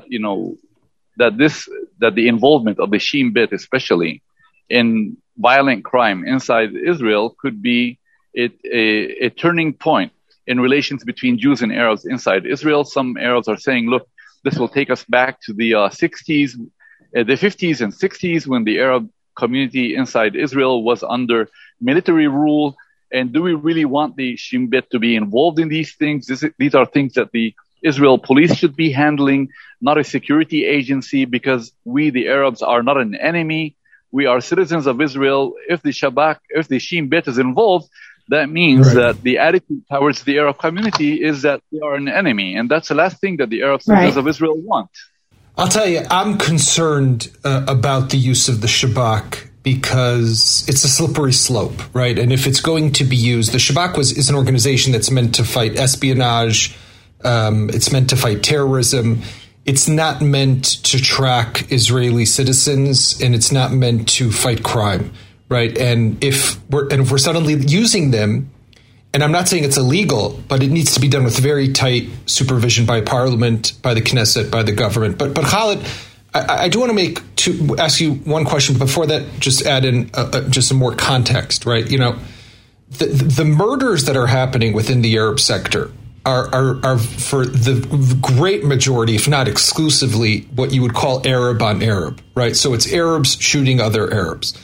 that the involvement of the Shin Bet, especially in violent crime inside Israel, could be a turning point in relations between Jews and Arabs inside Israel. Some Arabs are saying, look, this will take us back to the 60s, the 50s and 60s, when the Arab community inside Israel was under military rule. And do we really want the Shin Bet to be involved in these things? These are things that the Israel police should be handling, not a security agency, because we, the Arabs, are not an enemy. We are citizens of Israel. If the Shin Bet is involved, that means that the attitude towards the Arab community is that they are an enemy. And that's the last thing that the Arab citizens of Israel want. I'll tell you, I'm concerned about the use of the Shabak, because it's a slippery slope, right? And if it's going to be used, the Shabak is an organization that's meant to fight espionage. It's meant to fight terrorism. It's not meant to track Israeli citizens, and it's not meant to fight crime, right? And if we're suddenly using them, and I'm not saying it's illegal, but it needs to be done with very tight supervision by Parliament, by the Knesset, by the government. But Khaled, I do want to ask you one question. Before that, just add in just some more context, right? The murders that are happening within the Arab sector are for the great majority, if not exclusively, what you would call Arab on Arab, right? So it's Arabs shooting other Arabs.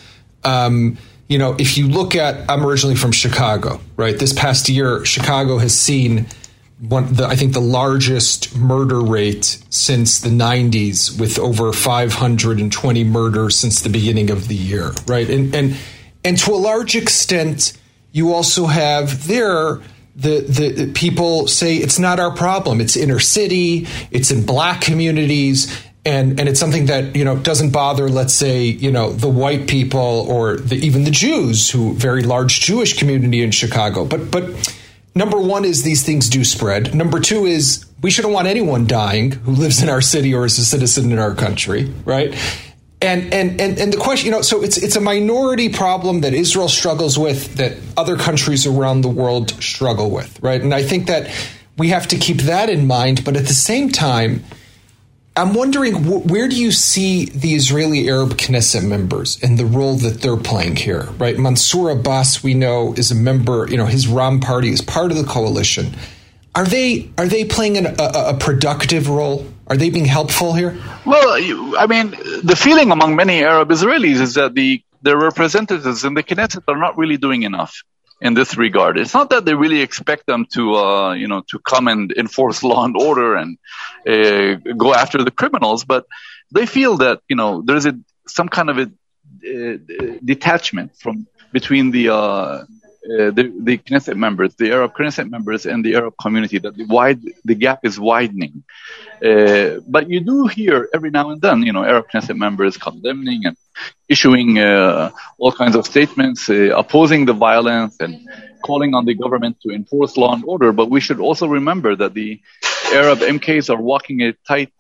If you look at, I'm originally from Chicago, right? This past year, Chicago has seen I think the largest murder rate since the 90s, with over 520 murders since the beginning of the year, right? And to a large extent, you also have there the people say it's not our problem. It's inner city, it's in black communities, And it's something that, doesn't bother, let's say, the white people or even the Jews, who very large Jewish community in Chicago. But number one is these things do spread. Number two is we shouldn't want anyone dying who lives in our city or is a citizen in our country, right? And the question, so it's a minority problem that Israel struggles with, that other countries around the world struggle with, right? And I think that we have to keep that in mind. But at the same time, I'm wondering, where do you see the Israeli Arab Knesset members and the role that they're playing here, right? Mansour Abbas, we know, is a member, his Ram party is part of the coalition. Are they playing a productive role? Are they being helpful here? Well, the feeling among many Arab Israelis is that their representatives in the Knesset are not really doing enough in this regard. It's not that they really expect them to come and enforce law and order and go after the criminals, but they feel that, there's some kind of a detachment between the Knesset members, the Arab Knesset members, and the Arab community, that the gap is widening. But you do hear every now and then, Arab Knesset members condemning and issuing all kinds of statements, opposing the violence and calling on the government to enforce law and order. But we should also remember that the Arab MKs are walking a tight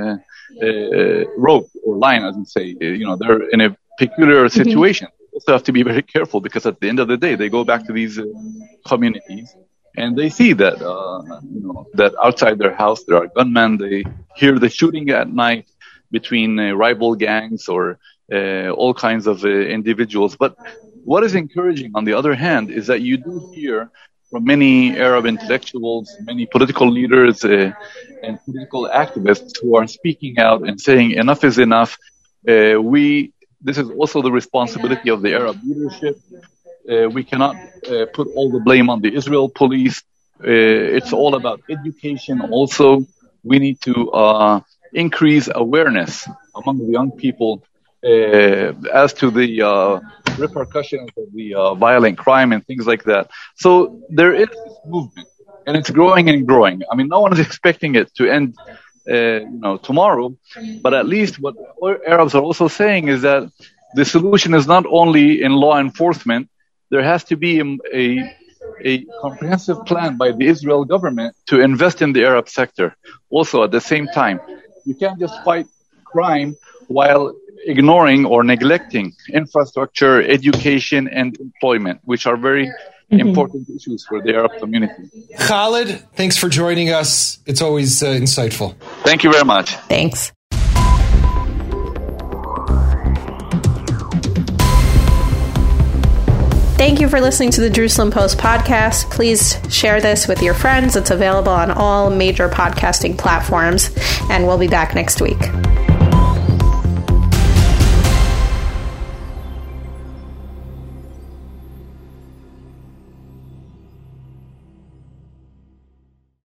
rope or line, as you say. They're in a peculiar situation. Also have to be very careful, because at the end of the day, they go back to these communities and they see that that outside their house there are gunmen. They hear the shooting at night between rival gangs or all kinds of individuals. But what is encouraging, on the other hand, is that you do hear from many Arab intellectuals, many political leaders and political activists who are speaking out and saying enough is enough. This is also the responsibility of the Arab leadership. We cannot put all the blame on the Israel police. It's all about education also. We need to increase awareness among the young people as to the repercussions of the violent crime and things like that. So there is this movement, and it's growing and growing. No one is expecting it to end tomorrow, but at least what Arabs are also saying is that the solution is not only in law enforcement. There has to be a comprehensive plan by the Israel government to invest in the Arab sector. Also, at the same time, you can't just fight crime while ignoring or neglecting infrastructure, education, and employment, which are very important issues for the Arab community. Khalid, thanks for joining us. It's always insightful. Thank you very much. Thanks. Thank you for listening to the Jerusalem Post podcast. Please share this with your friends. It's available on all major podcasting platforms, and we'll be back next week.